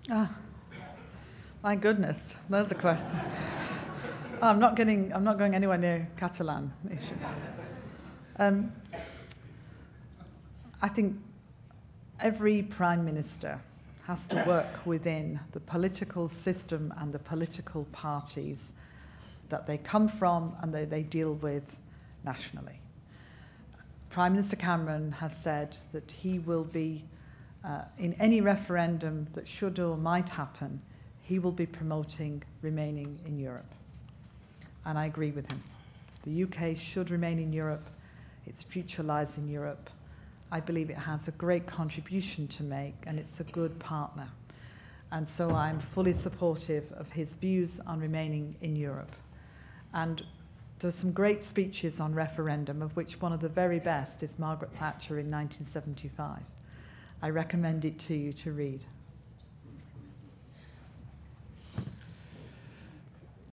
Ah, my goodness, there's a question. I'm not going anywhere near Catalan issue. I think every Prime Minister has to work within the political system and the political parties that they come from and they deal with nationally. Prime Minister Cameron has said that he will be, in any referendum that should or might happen, he will be promoting remaining in Europe. And I agree with him. The UK should remain in Europe. Its future lies in Europe. I believe it has a great contribution to make, and it's a good partner. And so I'm fully supportive of his views on remaining in Europe. And there's some great speeches on referendum, of which one of the very best is Margaret Thatcher in 1975. I recommend it to you to read.